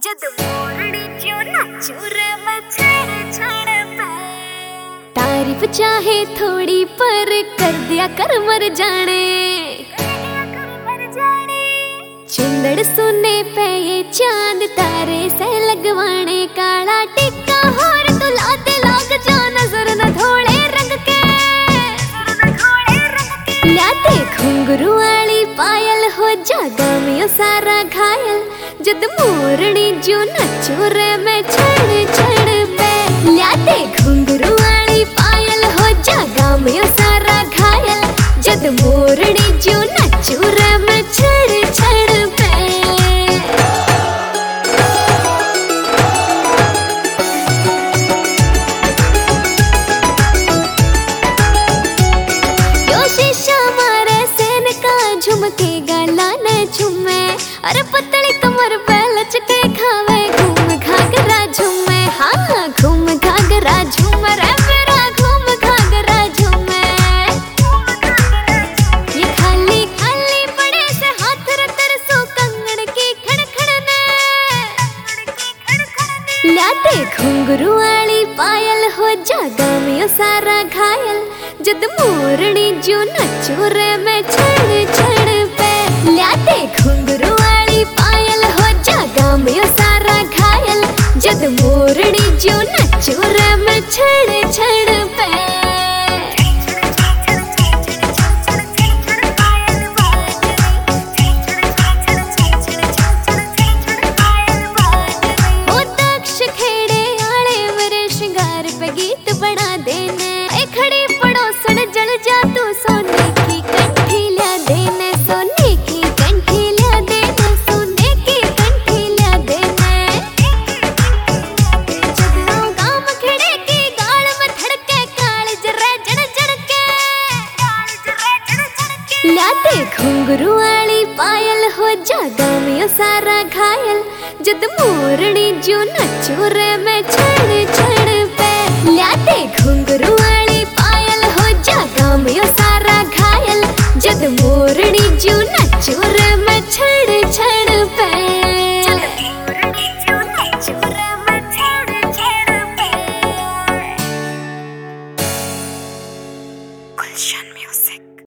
जद मोरनी जो नाचू रे मैं छेड़ छेड़ पे। तारीफ चाहे थोड़ी पर कर दिया कर मर जाने। चुंदड़ सुने पे ये चांद तारे से लगवाने। काला टिक्का होर तो लाते लाग जा नजर न थोड़े रंग के। लाते घुंघरू वाली पायल हो जागा में सारा घायल। जद मोरनी जो नचू रे मैं छड़ छड़ पे। लाते घुंघरू वाली पायल हो जागा में सारा घायल। जद मोरनी जो नचू रे मैं छड़ छड़ पे। यो शीशा मारे सेन का झुमके गाला न झुमे। अरे पतली कमर पे लचके खावे घूम घाघरा झूमे। हाँ घूम घाघरा झूम रे मेरा घूम घाघरा झूमे। ये खाली खाली पड़े से हाथ रे तरसो कंगन की खड़खड़ने। लाते घुंघरू वाली पायल हो जागा में सारा घायल। जद मोरनी जो नचू रे मैं छड़ छड़ पे। लाते घुंघरू वाली पायल हो जागा में सारा घायल। जद मोरनी जो नचू रे मैं छड़ छड़ पे। ओ दक्ष खेड़े आले मेरे श्रृंगार पे गीत बना देने। ए खड़ी पड़ोसन जल जा तू सोने की कंठी ला देने। सोने की कंठी ला देने। सोने की कंठी ला देने। जदों गाम खेड़े की गाल में धड़के कालज रे जड़ जड़ के। लाते घुंघरू वाली पायल हो जागा में सारा घायल। जद मोरनी जो नचू रे मैं छड़ छड़